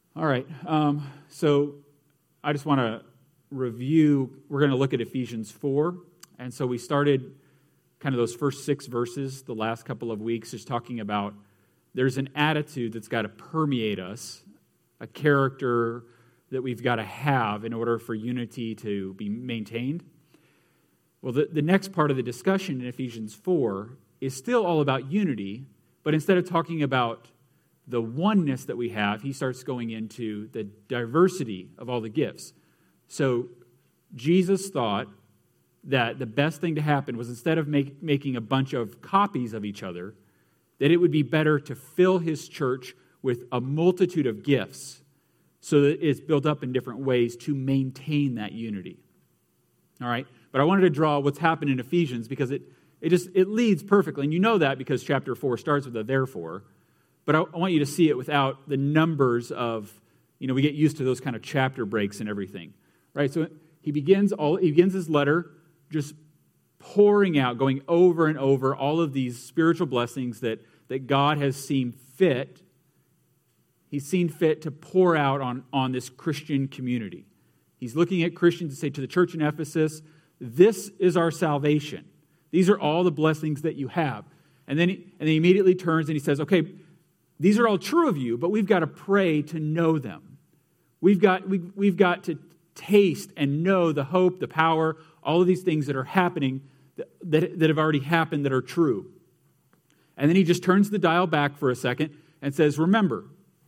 All right, so I just want to review. We're going to look at Ephesians 4, and so we started kind of those first 6 verses the last couple of weeks, just talking about there's an attitude that's got to permeate us, a character that we've got to have in order for unity to be maintained. Well, the next part of the discussion in Ephesians 4 is still all about unity, but instead of talking about the oneness that we have, he starts going into the diversity of all the gifts. So Jesus thought that the best thing to happen was, instead of making a bunch of copies of each other, that it would be better to fill his church with a multitude of gifts so that it's built up in different ways to maintain that unity. All right? But I wanted to draw what's happened in Ephesians because it leads perfectly. And you know that because chapter 4 starts with a therefore. But I want you to see it without the numbers of, we get used to those kind of chapter breaks and everything. Right? So he begins his letter just pouring out, going over and over all of these spiritual blessings that God has seen fit. He's seen fit to pour out on this Christian community. He's looking at Christians to say to the church in Ephesus, this is our salvation. These are all the blessings that you have. And then he immediately turns and he says, okay, these are all true of you, but we've got to pray to know them. We've got to taste and know the hope, the power, all of these things that are happening, that have already happened, that are true. And then he just turns the dial back for a second and says, remember,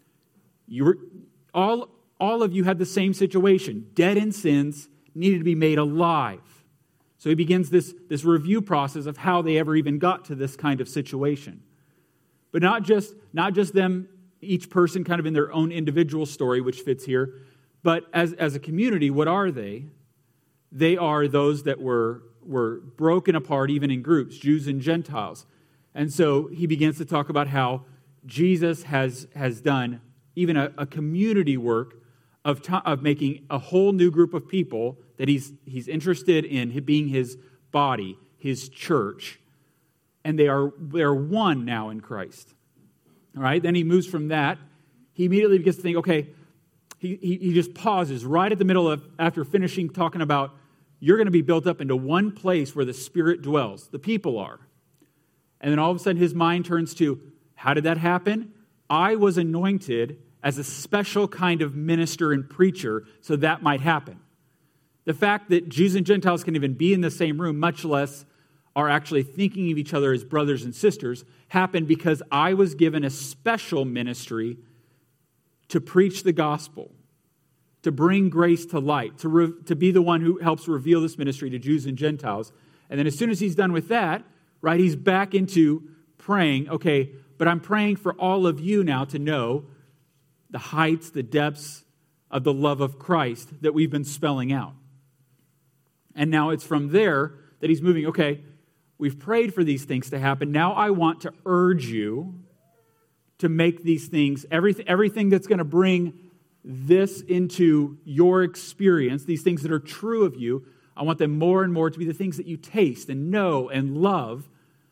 all of you had the same situation. Dead in sins, needed to be made alive. So he begins this review process of how they ever even got to this kind of situation. But not just them, each person kind of in their own individual story, which fits here, but as a community, what are they? They are those that were broken apart even in groups, Jews and Gentiles. And so he begins to talk about how Jesus has done even a community work of making a whole new group of people that he's interested in being his body, his church. And they are one now in Christ. All right, then he moves from that. He immediately begins to think, okay, he just pauses right at the middle of, after finishing talking about, you're going to be built up into one place where the Spirit dwells, the people are. And then all of a sudden his mind turns to, how did that happen? I was anointed as a special kind of minister and preacher so that might happen. The fact that Jews and Gentiles can even be in the same room, much less are actually thinking of each other as brothers and sisters, happened because I was given a special ministry to preach the gospel, to bring grace to light, to be the one who helps reveal this ministry to Jews and Gentiles. And then as soon as he's done with that, right, he's back into praying, okay, but I'm praying for all of you now to know the heights, the depths of the love of Christ that we've been spelling out. And now it's from there that he's moving, okay, we've prayed for these things to happen. Now I want to urge you to make these things, everything that's going to bring this into your experience, these things that are true of you, I want them more and more to be the things that you taste and know and love.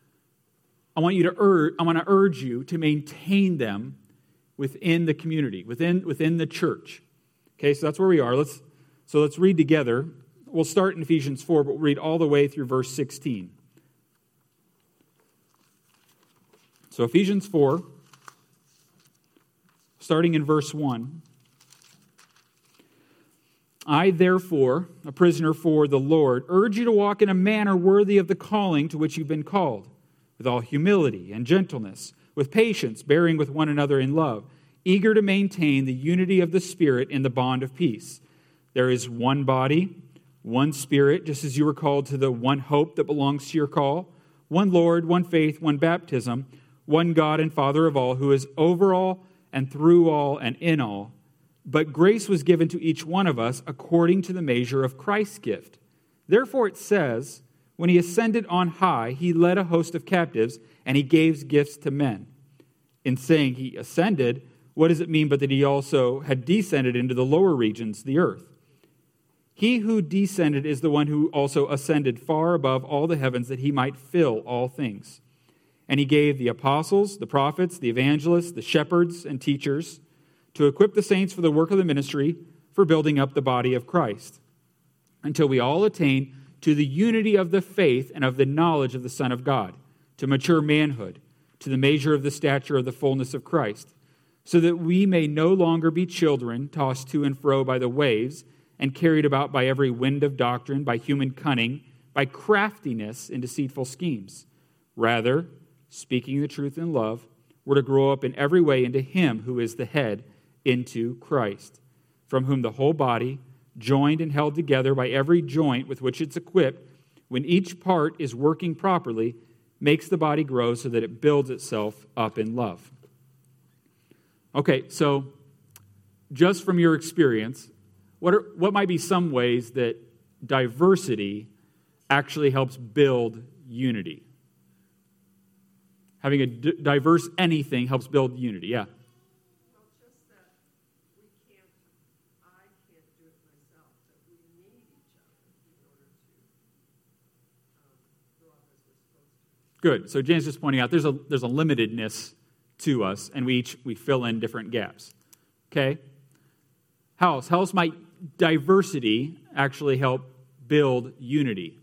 I want to urge you to maintain them within the community, within the church. Okay, so that's where we are. Let's read together. We'll start in Ephesians 4, but we'll read all the way through verse 16. So Ephesians 4, starting in verse 1. I, therefore, a prisoner for the Lord, urge you to walk in a manner worthy of the calling to which you've been called, with all humility and gentleness, with patience, bearing with one another in love, eager to maintain the unity of the Spirit in the bond of peace. There is one body, one Spirit, just as you were called to the one hope that belongs to your call, one Lord, one faith, one baptism, one God and Father of all, who is over all and through all and in all. But grace was given to each one of us according to the measure of Christ's gift. Therefore it says, when he ascended on high, he led a host of captives, and he gave gifts to men. In saying he ascended, what does it mean but that he also had descended into the lower regions, the earth? He who descended is the one who also ascended far above all the heavens that he might fill all things. And he gave the apostles, the prophets, the evangelists, the shepherds, and teachers to equip the saints for the work of the ministry, for building up the body of Christ, until we all attain to the unity of the faith and of the knowledge of the Son of God, to mature manhood, to the measure of the stature of the fullness of Christ, so that we may no longer be children, tossed to and fro by the waves, and carried about by every wind of doctrine, by human cunning, by craftiness and deceitful schemes. Rather, speaking the truth in love, we're to grow up in every way into Him who is the head, into Christ, from whom the whole body, joined and held together by every joint with which it's equipped, when each part is working properly, makes the body grow so that it builds itself up in love. Okay, so just from your experience, what might be some ways that diversity actually helps build unity? Having a diverse anything helps build unity, yeah. Well, just that I can't do it myself, that we need each other in order to grow up as we're supposed to. Good. So Jane's just pointing out there's a limitedness to us, and we fill in different gaps. Okay? How else might diversity actually help build unity?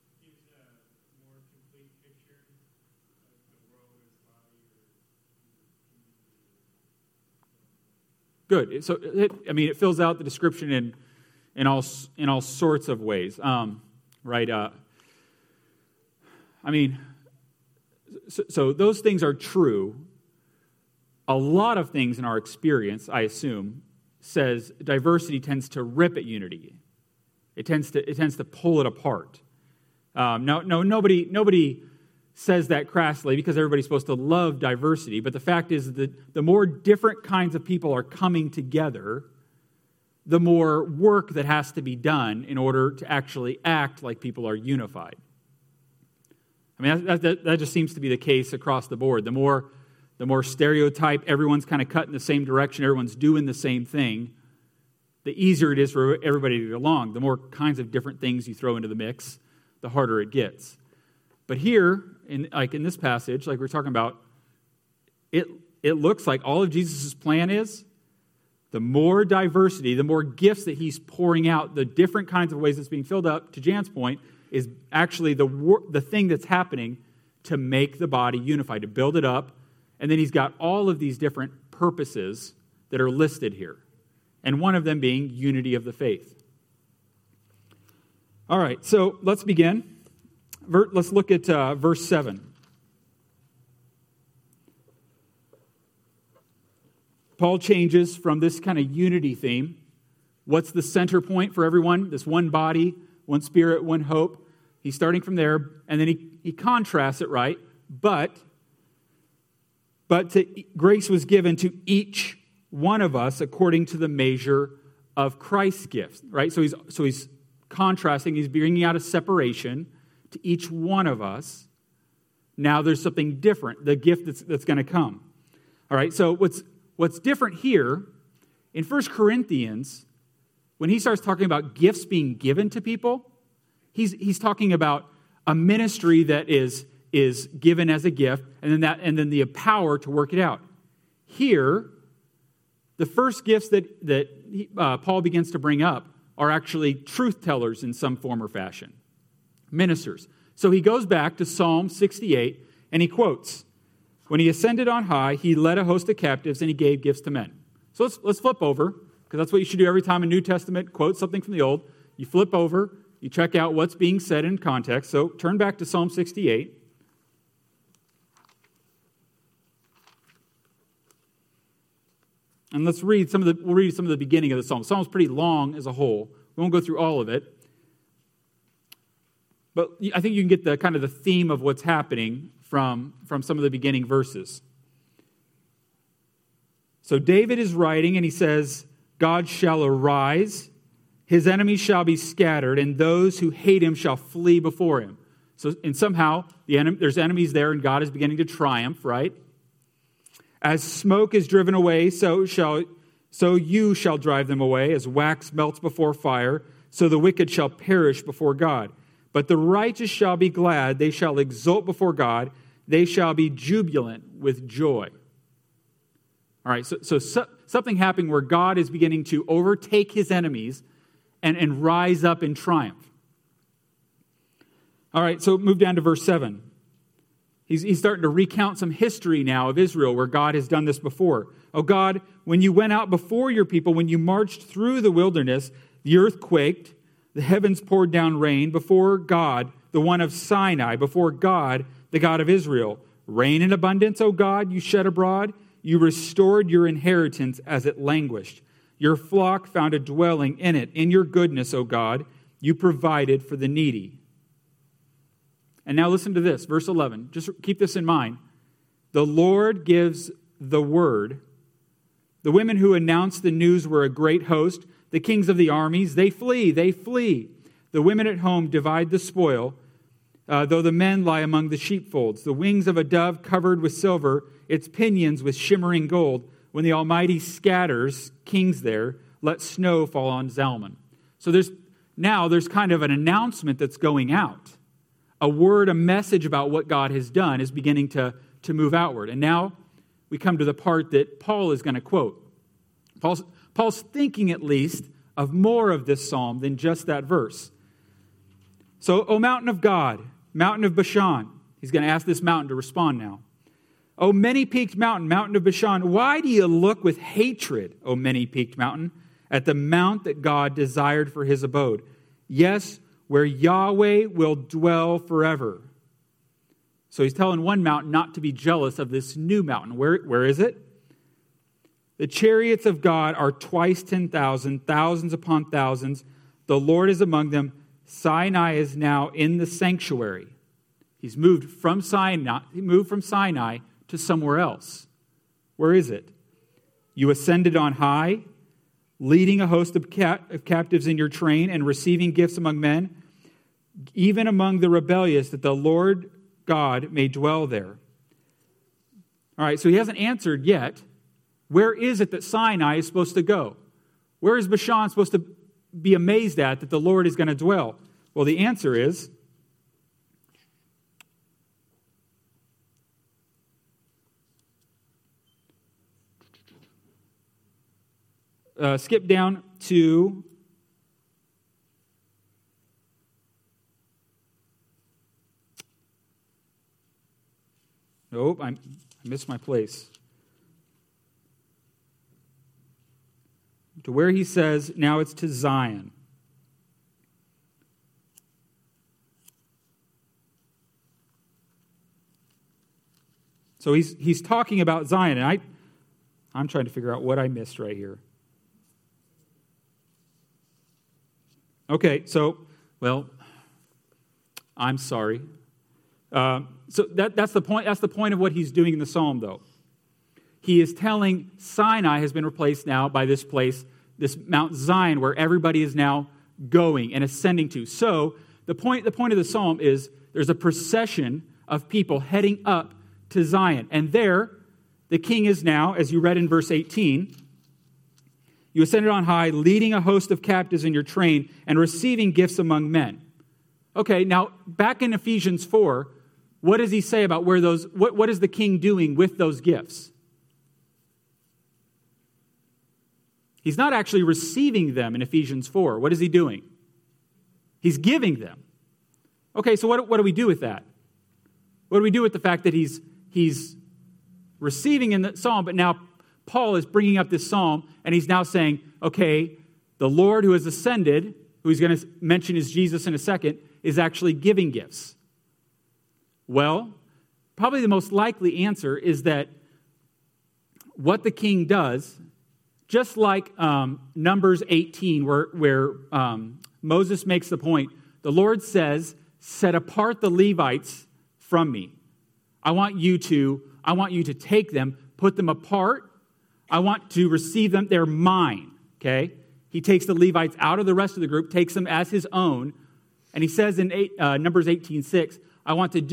Good. So, it fills out the description in all sorts of ways, right? So those things are true. A lot of things in our experience, I assume, says diversity tends to rip at unity. It tends to pull it apart. Nobody says that crassly because everybody's supposed to love diversity, but the fact is that the more different kinds of people are coming together, the more work that has to be done in order to actually act like people are unified. That just seems to be the case across the board. The more stereotype, everyone's kind of cut in the same direction, everyone's doing the same thing, the easier it is for everybody to get along. The more kinds of different things you throw into the mix, the harder it gets. But here, in this passage, like we're talking about, it looks like all of Jesus' plan is the more diversity, the more gifts that he's pouring out, the different kinds of ways it's being filled up, to Jan's point, is actually the thing that's happening to make the body unified, to build it up. And then he's got all of these different purposes that are listed here. And one of them being unity of the faith. All right, so let's begin. Let's look at verse 7. Paul changes from this kind of unity theme. What's the center point for everyone? This one body, one spirit, one hope. He's starting from there, and then he contrasts it, right? But grace was given to each one of us according to the measure of Christ's gifts, right? So he's contrasting, he's bringing out a separation to each one of us. Now there's something different, the gift that's going to come. All right, so what's different here, in 1 Corinthians, when he starts talking about gifts being given to people, he's talking about a ministry that is given as a gift, and then the power to work it out. Here, the first gifts that Paul begins to bring up are actually truth tellers in some form or fashion. Ministers. So he goes back to Psalm 68 and he quotes, "When he ascended on high, he led a host of captives and he gave gifts to men." So let's flip over, because that's what you should do every time a New Testament quotes something from the Old. You flip over, you check out what's being said in context. So turn back to Psalm 68. And we'll read some of the beginning of the Psalm. The Psalm's pretty long as a whole. We won't go through all of it. But I think you can get the kind of the theme of what's happening from some of the beginning verses. So David is writing and he says, "God shall arise, his enemies shall be scattered, and those who hate him shall flee before him." And somehow there's enemies there and God is beginning to triumph, right? "As smoke is driven away, so you shall drive them away. As wax melts before fire, so the wicked shall perish before God. But the righteous shall be glad, they shall exult before God, they shall be jubilant with joy." All right, so something happening where God is beginning to overtake his enemies and rise up in triumph. All right, so move down to verse 7. He's starting to recount some history now of Israel where God has done this before. Oh God, when you went out before your people, when you marched through the wilderness, the earth quaked, the heavens poured down rain before God, the one of Sinai, before God, the God of Israel. Rain in abundance, O God, you shed abroad. You restored your inheritance as it languished. Your flock found a dwelling in it. In your goodness, O God, you provided for the needy. And now listen to this, verse 11. Just keep this in mind. The Lord gives the word. The women who announced the news were a great host. The kings of the armies, they flee, they flee. The women at home divide the spoil, though the men lie among the sheepfolds. The wings of a dove covered with silver, its pinions with shimmering gold. When the Almighty scatters kings there, let snow fall on Zalman. So there's kind of an announcement that's going out. A word, a message about what God has done is beginning to move outward. And now we come to the part that Paul is going to quote. Paul's thinking at least of more of this psalm than just that verse. So, O mountain of God, mountain of Bashan. He's going to ask this mountain to respond now. O many-peaked mountain, mountain of Bashan, why do you look with hatred, O many-peaked mountain, at the mount that God desired for his abode? Yes, where Yahweh will dwell forever. So he's telling one mountain not to be jealous of this new mountain. Where is it? The chariots of God are twice 10,000, thousands upon thousands. The Lord is among them. Sinai is now in the sanctuary. He's moved from Sinai to somewhere else. Where is it? You ascended on high, leading a host of captives in your train and receiving gifts among men, even among the rebellious, that the Lord God may dwell there. All right, so he hasn't answered yet. Where is it that Sinai is supposed to go? Where is Bashan supposed to be amazed at that the Lord is going to dwell? Well, the answer is skip down to nope, I missed my place. To where he says, now it's to Zion. So he's talking about Zion, and I'm trying to figure out what I missed right here. Okay, so, well, I'm sorry. So that's the point. That's the point of what he's doing in the psalm, though. He is telling Sinai has been replaced now by this place, this Mount Zion, where everybody is now going and ascending to. So the point of the psalm is there's a procession of people heading up to Zion. And there, the king is now, as you read in verse 18, you ascended on high, leading a host of captives in your train and receiving gifts among men. Okay, now back in Ephesians 4, what does he say about where those, what is the king doing with those gifts? He's not actually receiving them in Ephesians 4. What is he doing? He's giving them. Okay, so what do we do with that? What do we do with the fact that he's receiving in the psalm, but now Paul is bringing up this psalm, and he's now saying, okay, the Lord who has ascended, who he's going to mention is Jesus in a second, is actually giving gifts. Well, probably the most likely answer is that what the king does, just like Numbers 18, where Moses makes the point, the Lord says, set apart the Levites from me. I want you to take them, put them apart. I want to receive them. They're mine, okay? He takes the Levites out of the rest of the group, takes them as his own, and he says in Numbers 18:6, I want to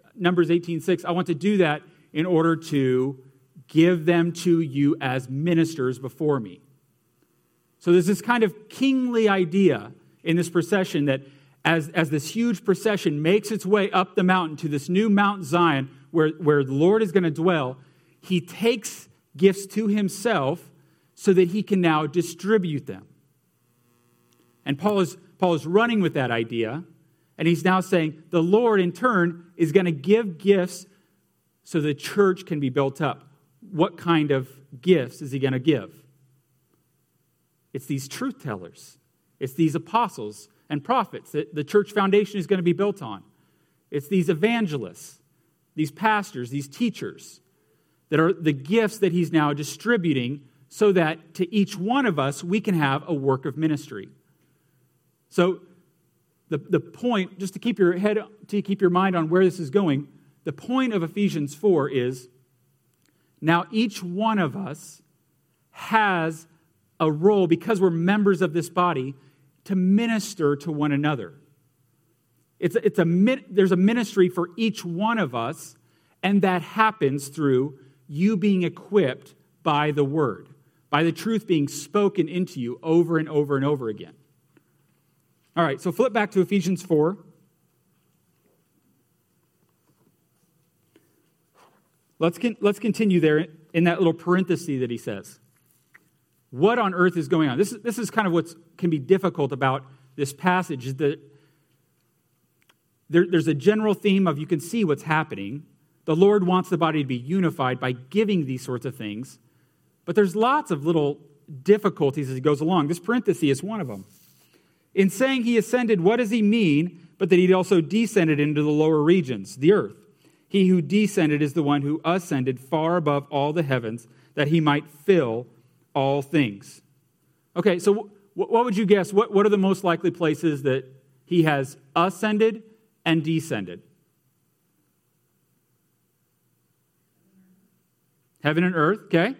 do that in order to give them to you as ministers before me. So there's this kind of kingly idea in this procession that as this huge procession makes its way up the mountain to this new Mount Zion where the Lord is going to dwell, he takes gifts to himself so that he can now distribute them. And Paul is running with that idea, and he's now saying the Lord, in turn, is going to give gifts so the church can be built up. What kind of gifts is he going to give? It's these truth tellers. It's these apostles and prophets that the church foundation is going to be built on. It's these evangelists, these pastors, these teachers that are the gifts that he's now distributing so that to each one of us we can have a work of ministry. So the point, just to keep your mind on where this is going, the point of Ephesians 4 is now each one of us has a role, because we're members of this body, to minister to one another. There's a ministry for each one of us, and that happens through you being equipped by the word, by the truth being spoken into you over and over and over again. All right, so flip back to Ephesians 4. Let's continue there in that little parenthesis that he says. What on earth is going on? This is kind of what can be difficult about this passage, is that there's a general theme of you can see what's happening. The Lord wants the body to be unified by giving these sorts of things, but there's lots of little difficulties as he goes along. This parenthesis is one of them. In saying he ascended, what does he mean but that he also descended into the lower regions, the earth? He who descended is the one who ascended far above all the heavens, that he might fill all things. Okay, so what would you guess? What are the most likely places that he has ascended and descended? Heaven and earth, okay?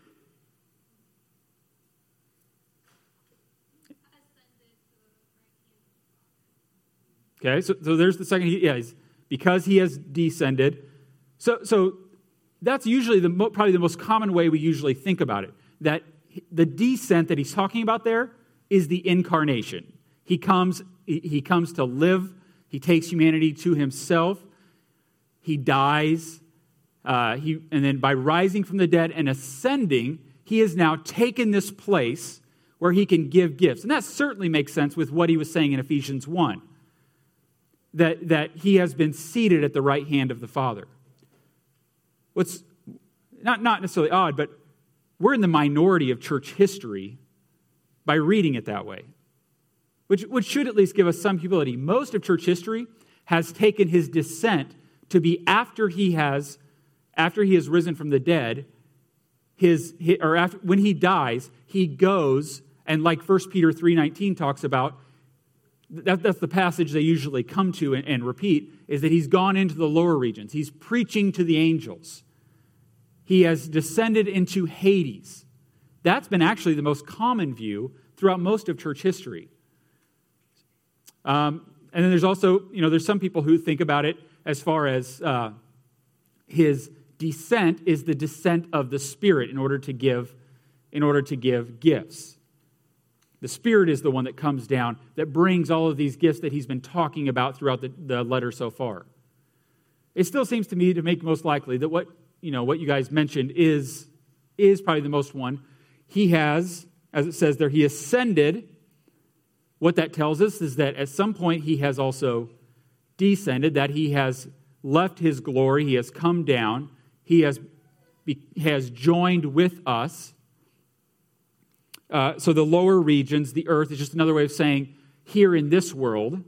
Okay, so there's the second. Because he has descended. So that's usually probably the most common way we usually think about it. That the descent that he's talking about there is the incarnation. He comes to live. He takes humanity to himself. He dies. And then by rising from the dead and ascending, he has now taken this place where he can give gifts. And that certainly makes sense with what he was saying in Ephesians 1. That he has been seated at the right hand of the Father. What's not necessarily odd, but we're in the minority of church history by reading it that way, which should at least give us some humility. Most of church history has taken his descent to be after he has risen from the dead. When he dies, he goes, and like 1 Peter 3:19 talks about, that's the passage they usually come to and repeat, is that he's gone into the lower regions. He's preaching to the angels. He has descended into Hades. That's been actually the most common view throughout most of church history. And then there's also, there's some people who think about it as far as his descent is the descent of the Spirit in order to give gifts. The Spirit is the one that comes down, that brings all of these gifts that he's been talking about throughout the letter so far. It still seems to me to make most likely that what you guys mentioned is probably the most one. He has, as it says there, he ascended. What that tells us is that at some point he has also descended, that he has left his glory, he has come down, he has joined with us. So the lower regions, the earth, is just another way of saying here in this world.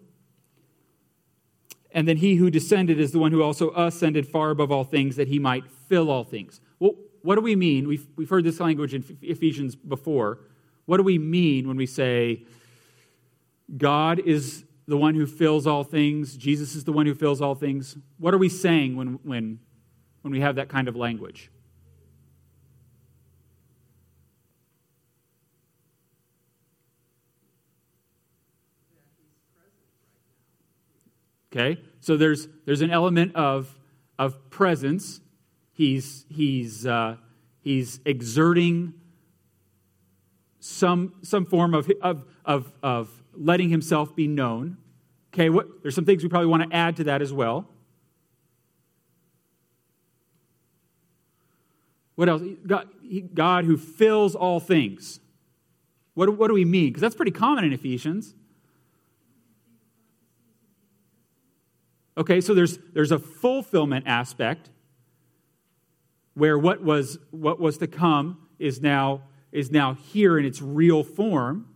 And then he who descended is the one who also ascended far above all things, that he might fill all things. Well, what do we mean? We've heard this language in Ephesians before. What do we mean when we say God is the one who fills all things, Jesus is the one who fills all things? What are we saying when we have that kind of language? Okay, so there's an element of presence. He's exerting some form of letting himself be known. Okay, there's some things we probably want to add to that as well. What else? God who fills all things. What do we mean? Because that's pretty common in Ephesians. Okay, so there's a fulfillment aspect where what was to come is now here in its real form.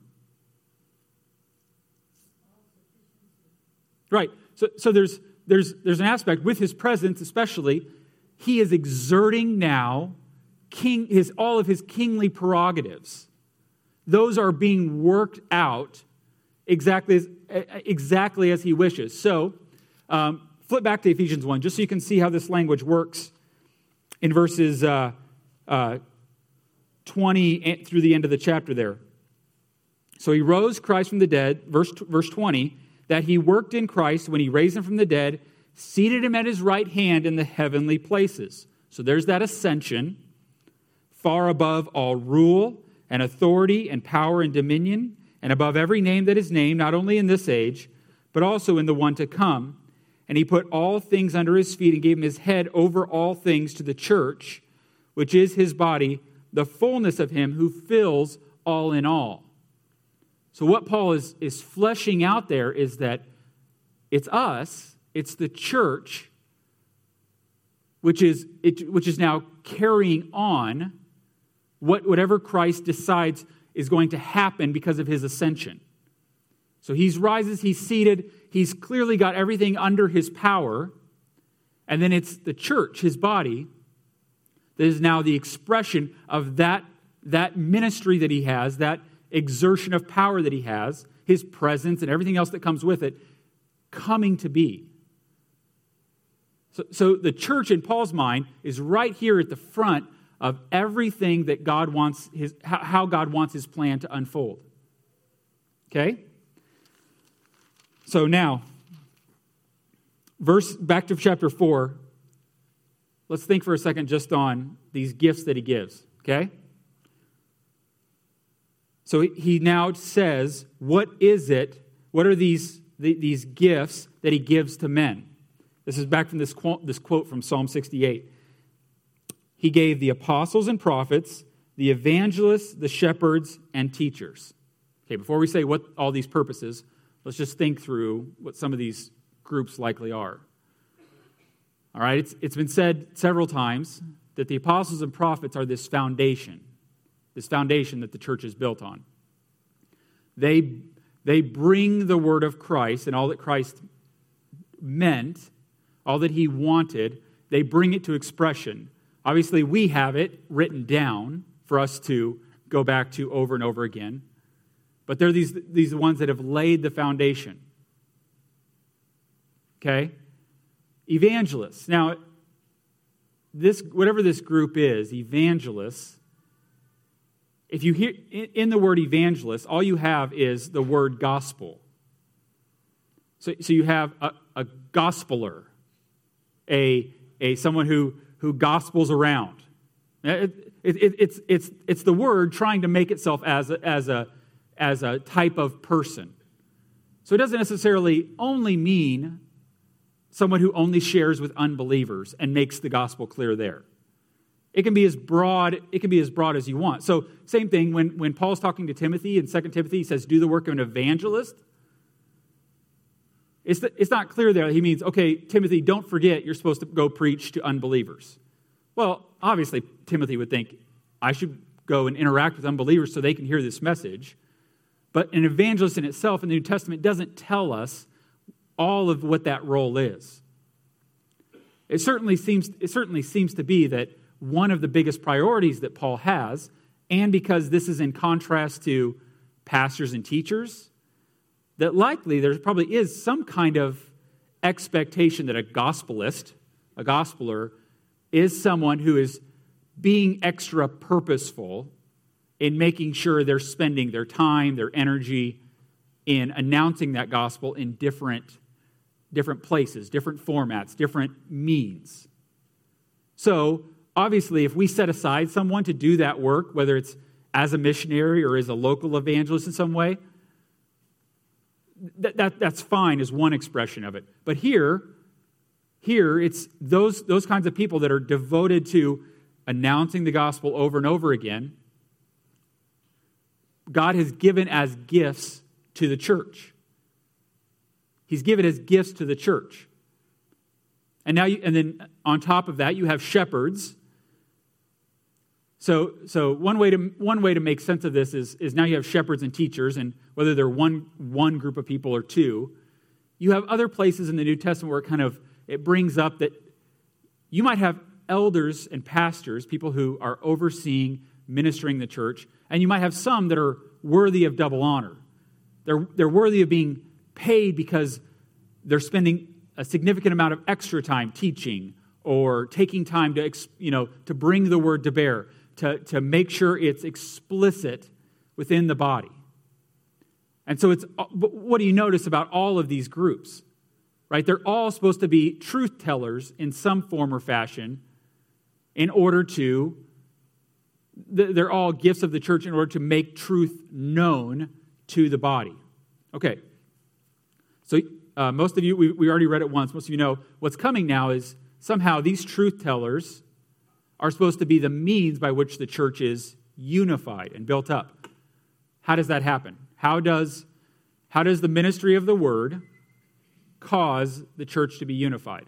Right. So there's an aspect with his presence, especially, he is exerting now all of his kingly prerogatives. Those are being worked out exactly as he wishes. So, flip back to Ephesians 1, just so you can see how this language works in verses 20 through the end of the chapter there. So he rose Christ from the dead, verse 20, that he worked in Christ when he raised him from the dead, seated him at his right hand in the heavenly places. So there's that ascension, far above all rule and authority and power and dominion, and above every name that is named, not only in this age, but also in the one to come. And he put all things under his feet and gave him his head over all things to the church, which is his body, the fullness of him who fills all in all. So what Paul is fleshing out there is that it's us, it's the church, which is now carrying on whatever Christ decides is going to happen because of his ascension. So he rises, he's seated, he's clearly got everything under his power, and then it's the church, his body, that is now the expression of that ministry that he has, that exertion of power that he has, his presence and everything else that comes with it, coming to be. So the church in Paul's mind is right here at the front of everything that God wants, how God wants his plan to unfold. Okay? So now, back to chapter 4, let's think for a second just on these gifts that he gives, okay? So he now says, what are these gifts that he gives to men? This is back from this quote from Psalm 68. He gave the apostles and prophets, the evangelists, the shepherds, and teachers. Okay, before we say what all these purposes, let's just think through what some of these groups likely are. All right, it's been said several times that the apostles and prophets are this foundation that the church is built on. They bring the word of Christ and all that Christ meant, all that he wanted, they bring it to expression. Obviously, we have it written down for us to go back to over and over again. But they're these ones that have laid the foundation. Okay? Evangelists. Now, whatever this group is, evangelists, if you hear in the word evangelist, all you have is the word gospel. So you have a gospeler, someone who gospels around. It's the word trying to make itself as a type of person. So it doesn't necessarily only mean someone who only shares with unbelievers and makes the gospel clear there. It can be as broad as you want. So same thing when Paul's talking to Timothy in 2 Timothy, he says, do the work of an evangelist. It's not clear there. He means, okay, Timothy, don't forget you're supposed to go preach to unbelievers. Well, obviously, Timothy would think, I should go and interact with unbelievers so they can hear this message. But an evangelist in itself in the New Testament doesn't tell us all of what that role is. It certainly seems to be that one of the biggest priorities that Paul has, and because this is in contrast to pastors and teachers, that likely there probably is some kind of expectation that a gospeler, is someone who is being extra purposeful in making sure they're spending their time, their energy in announcing that gospel in different places, different formats, different means. So, obviously, if we set aside someone to do that work, whether it's as a missionary or as a local evangelist in some way, that's fine as one expression of it. But here it's those kinds of people that are devoted to announcing the gospel over and over again, God has given as gifts to the church. He's given as gifts to the church. And then on top of that, you have shepherds. So one way to make sense of this is now you have shepherds and teachers, and whether they're one group of people or two, you have other places in the New Testament where it brings up that you might have elders and pastors, people who are overseeing, ministering the church, and you might have some that are worthy of double honor. They're worthy of being paid because they're spending a significant amount of extra time teaching or taking time to bring the word to bear, to make sure it's explicit within the body. And so what do you notice about all of these groups? Right? They're all supposed to be truth tellers in some form or fashion they're all gifts of the church in order to make truth known to the body. Okay. So most of you, we already read it once. Most of you know what's coming now is somehow these truth tellers are supposed to be the means by which the church is unified and built up. How does that happen? How does the ministry of the word cause the church to be unified?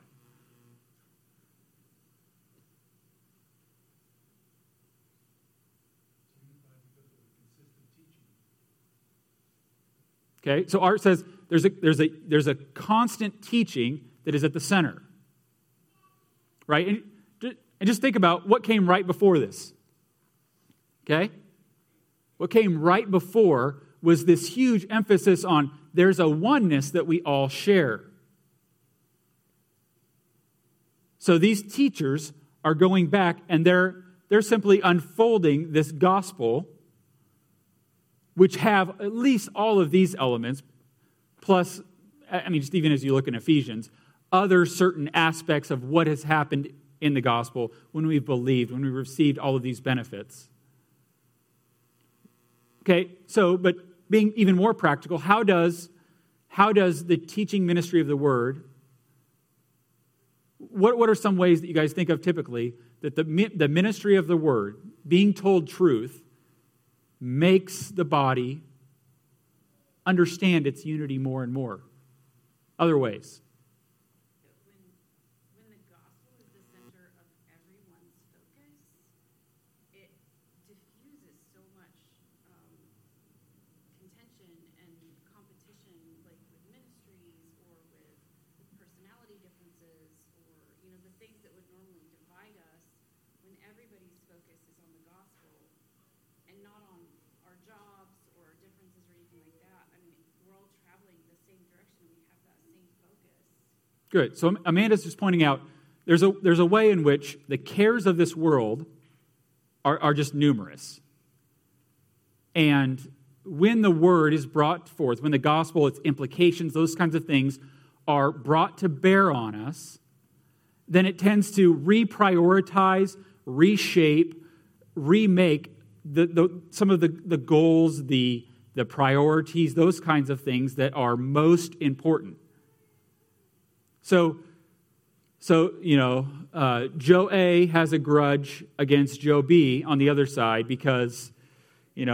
Okay, so Art says there's a constant teaching that is at the center, right? And just think about what came right before this. Okay, what came right before was this huge emphasis on there's a oneness that we all share. So these teachers are going back and they're simply unfolding this gospel, which have at least all of these elements, plus, just even as you look in Ephesians, other certain aspects of what has happened in the gospel when we've believed, when we've received all of these benefits. Okay, so, but being even more practical, how does the teaching ministry of the word, what are some ways that you guys think of typically that the ministry of the word, being told truth, makes the body understand its unity more and more? Other ways. When the gospel is the center of everyone's focus, it diffuses so much contention and competition, like with ministries or with personality differences or the things that would normally divide us. When everybody's focus is on the gospel and not on our jobs or our differences or anything like that, we're all traveling the same direction. We have that same focus. Good. So Amanda's just pointing out there's a way in which the cares of this world are just numerous. And when the word is brought forth, when the gospel, its implications, those kinds of things are brought to bear on us, then it tends to reprioritize, reshape, remake some of the goals, the priorities, those kinds of things that are most important. So Joe A has a grudge against Joe B on the other side because, he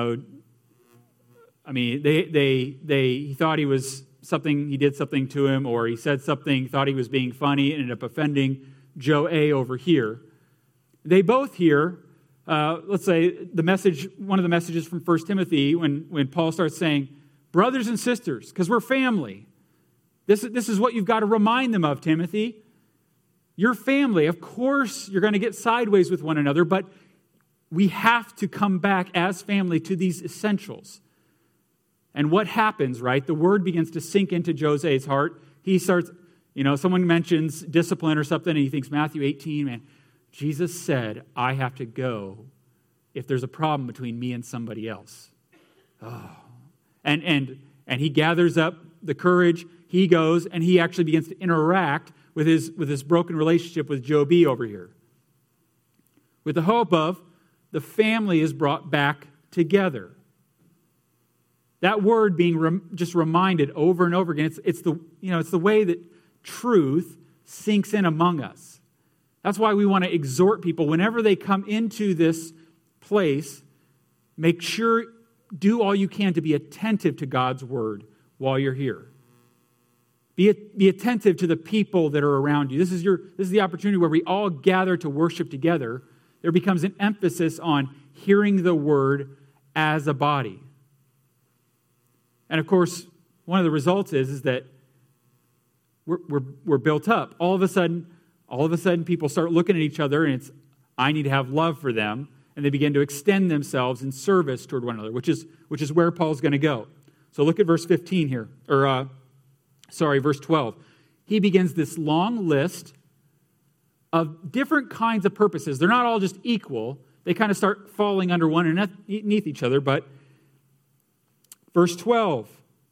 thought he did something to him, or he said something, thought he was being funny, ended up offending Joe A over here. They both hear, let's say, one of the messages from 1 Timothy when Paul starts saying, brothers and sisters, because we're family. This is what you've got to remind them of, Timothy. You're family. Of course, you're going to get sideways with one another, but we have to come back as family to these essentials. And what happens, right? The word begins to sink into Jose's heart. He starts, someone mentions discipline or something, and he thinks, Matthew 18, man, Jesus said, I have to go if there's a problem between me and somebody else. Oh. And he gathers up the courage. He goes, and he actually begins to interact with his broken relationship with Joe B over here, with the hope of the family is brought back together. That word being just reminded over and over again. It's the way that truth sinks in among us. That's why we want to exhort people whenever they come into this place, make sure, do all you can to be attentive to God's word while you're here. Be attentive to the people that are around you. This is the opportunity where we all gather to worship together. There becomes an emphasis on hearing the word as a body. And of course, one of the results is that we're built up. All of a sudden, people start looking at each other, and it's, I need to have love for them, and they begin to extend themselves in service toward one another, which is where Paul's going to go. So look at verse 15 here, verse 12. He begins this long list of different kinds of purposes. They're not all just equal. They kind of start falling under one underneath each other. But verse 12,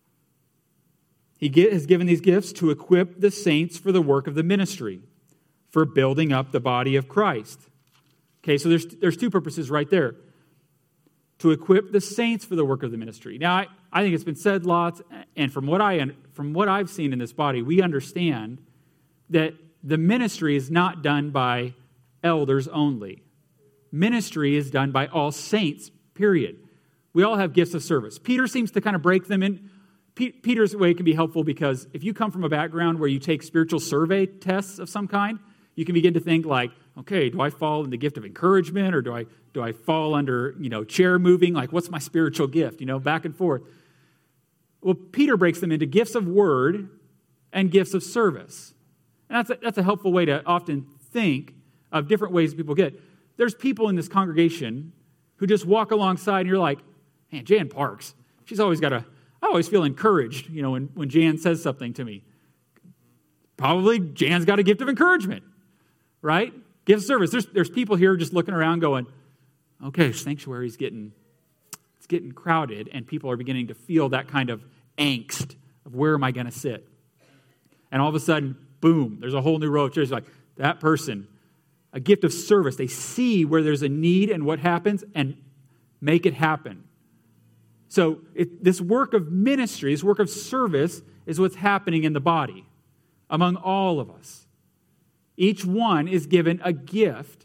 he has given these gifts to equip the saints for the work of the ministry, for building up the body of Christ. Okay, so there's two purposes right there. To equip the saints for the work of the ministry. Now, I think it's been said lots, and from what I've seen in this body, we understand that the ministry is not done by elders only. Ministry is done by all saints, period. We all have gifts of service. Peter seems to kind of break them in. Peter's way can be helpful because if you come from a background where you take spiritual survey tests of some kind, you can begin to think like, okay, do I fall in the gift of encouragement, or do I fall under, chair moving? Like, what's my spiritual gift? Back and forth. Well, Peter breaks them into gifts of word and gifts of service. And that's a helpful way to often think of different ways people get. There's people in this congregation who just walk alongside, and you're like, man, Jan Parks, she's always I always feel encouraged, when Jan says something to me. Probably Jan's got a gift of encouragement, right? Gift of service. There's people here just looking around going, okay, sanctuary's getting crowded, and people are beginning to feel that kind of angst of where am I going to sit? And all of a sudden, boom, there's a whole new row of chairs. Like, that person, a gift of service. They see where there's a need and what happens and make it happen. So this work of ministry, this work of service is what's happening in the body among all of us. Each one is given a gift,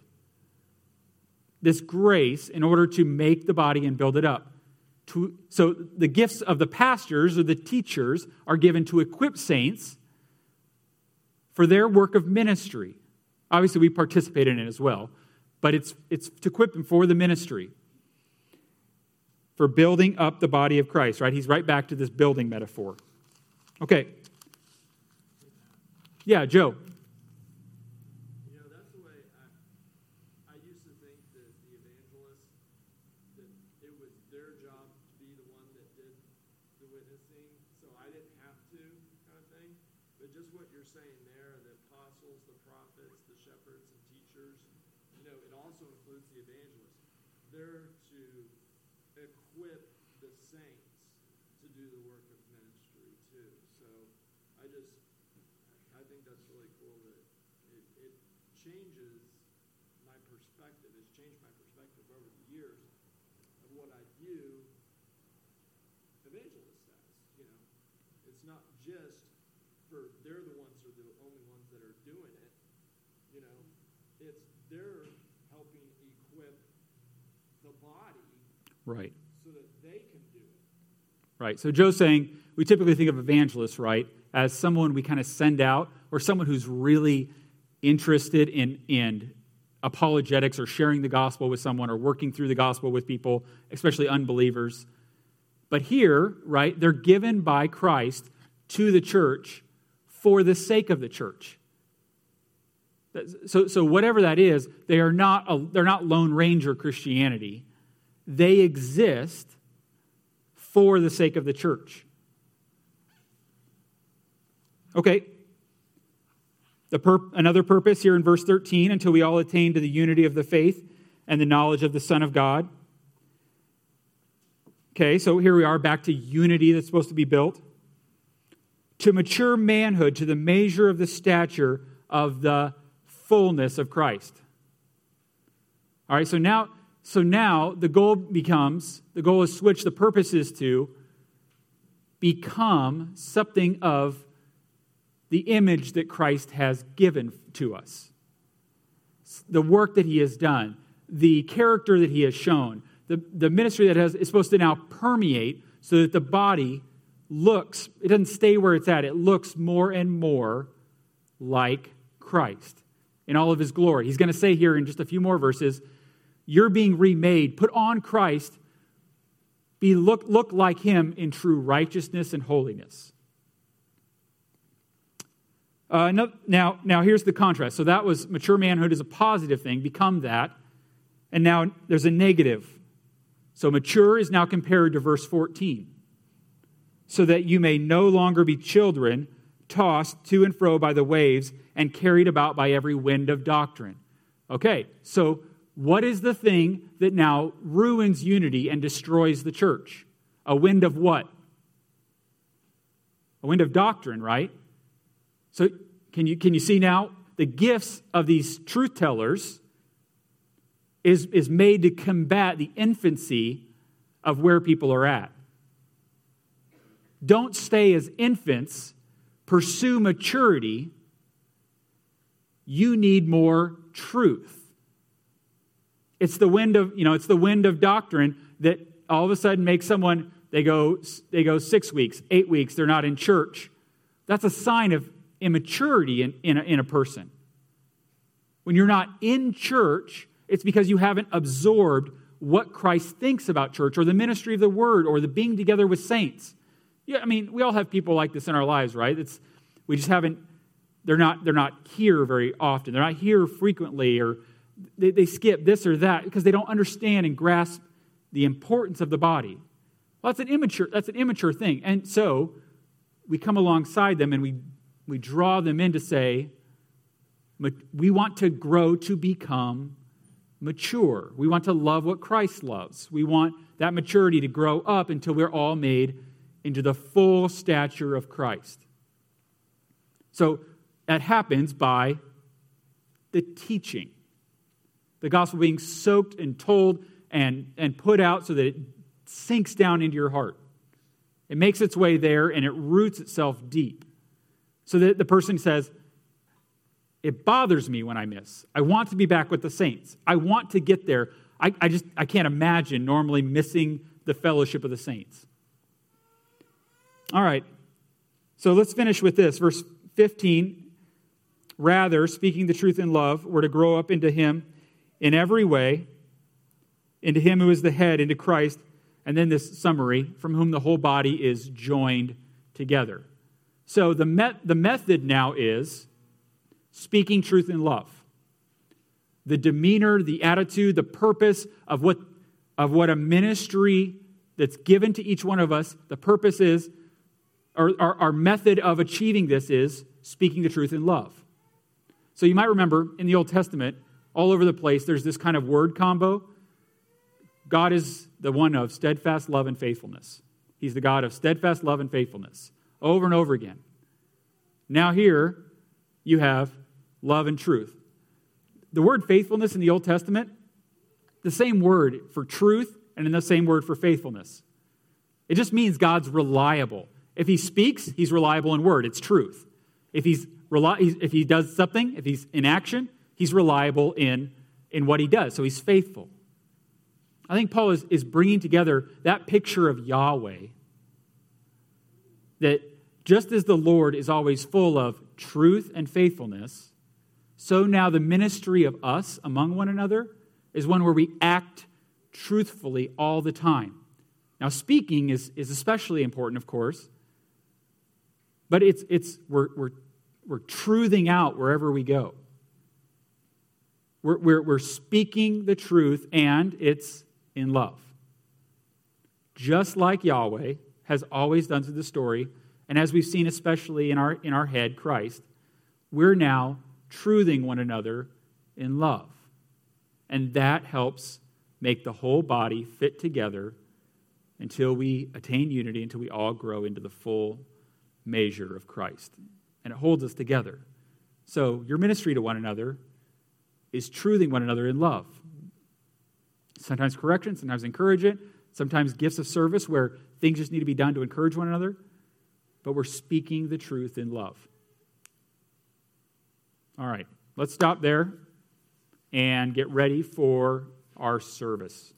this grace, in order to make the body and build it up. So the gifts of the pastors or the teachers are given to equip saints for their work of ministry. Obviously, we participate in it as well, but it's to equip them for the ministry, for building up the body of Christ, right? He's right back to this building metaphor. Okay. Yeah, Joe. That's the way I used to think that the evangelists, that it was their job to be the one that did the witnessing, so I didn't have to, kind of thing. But just what you're saying there, the apostles, the prophets, the shepherds and teachers, it also includes the evangelists. They're to equip the saints to do the work of ministry too. So I think that's really cool that it changes my perspective. It's changed my perspective over the years of what I view evangelists as. It's not just for they're the ones who are the only ones that are doing it. It's they're helping equip the body, right, so that they can do it. Right. So Joe's saying we typically think of evangelists, right, as someone we kind of send out, or someone who's really interested in apologetics or sharing the gospel with someone or working through the gospel with people, especially unbelievers. But here, right, they're given by Christ to the church for the sake of the church. So whatever that is, they're not Lone Ranger Christianity. They exist for the sake of the church. Okay. Another purpose here in verse 13, until we all attain to the unity of the faith and the knowledge of the Son of God. Okay, so here we are back to unity that's supposed to be built. To mature manhood, to the measure of the stature of the fullness of Christ. All right, so now the goal is switched. The purpose is to become something of the image that Christ has given to us. the work that he has done, the character that he has shown, the ministry that is supposed to now permeate so that the body looks, it doesn't stay where it's at, it looks more and more like Christ in all of his glory. He's going to say here in just a few more verses, you're being remade, put on Christ, look like him in true righteousness and holiness. Now here's the contrast. So that was mature manhood is a positive thing, become that. And now there's a negative. So mature is now compared to verse 14. So that you may no longer be children, tossed to and fro by the waves and carried about by every wind of doctrine. Okay, so what is the thing that now ruins unity and destroys the church? A wind of what? A wind of doctrine, right? So can you see now the gifts of these truth tellers is made to combat the infancy of where people are at. Don't stay as infants. Pursue maturity. You need more truth. It's the wind of doctrine that all of a sudden makes someone, they go 6 weeks, 8 weeks, they're not in church. That's a sign of immaturity in a person. When you're not in church, it's because you haven't absorbed what Christ thinks about church or the ministry of the word or the being together with saints. Yeah, I mean, we all have people like this in our lives, right? We just haven't, they're not here very often. They're not here frequently, or they skip this or that because they don't understand and grasp the importance of the body. Well, that's an immature thing. And so we come alongside them and we draw them in to say, we want to grow to become mature. We want to love what Christ loves. We want that maturity to grow up until we're all made into the full stature of Christ. So that happens by the teaching. The gospel being soaked and told and put out so that it sinks down into your heart. It makes its way there and it roots itself deep. So that the person says, it bothers me when I miss. I want to be back with the saints. I want to get there. I can't imagine normally missing the fellowship of the saints. All right. So let's finish with this. Verse 15. Rather, speaking the truth in love, we're to grow up into him in every way, into him who is the head, into Christ. And then this summary, from whom the whole body is joined together. So the method now is speaking truth in love. The demeanor, the attitude, the purpose of what a ministry that's given to each one of us, the purpose is, or our method of achieving this is speaking the truth in love. So you might remember in the Old Testament, all over the place, there's this kind of word combo. God is the one of steadfast love and faithfulness. He's the God of steadfast love and faithfulness. Over and over again. Now here, you have love and truth. The word faithfulness in the Old Testament, the same word for truth and in the same word for faithfulness. It just means God's reliable. If he speaks, he's reliable in word. It's truth. If he does something, if he's in action, he's reliable in what he does. So he's faithful. I think Paul is bringing together that picture of Yahweh, that just as the Lord is always full of truth and faithfulness, so now the ministry of us among one another is one where we act truthfully all the time. Now, speaking is especially important, of course, but we're truthing out wherever we go. We're speaking the truth, and it's in love. Just like Yahweh has always done through the story, and as we've seen especially in our head, Christ, we're now truthing one another in love. And that helps make the whole body fit together until we attain unity, until we all grow into the full measure of Christ. And it holds us together. So your ministry to one another is truthing one another in love. Sometimes correction, sometimes encouragement, sometimes gifts of service where things just need to be done to encourage one another. But we're speaking the truth in love. All right, let's stop there and get ready for our service.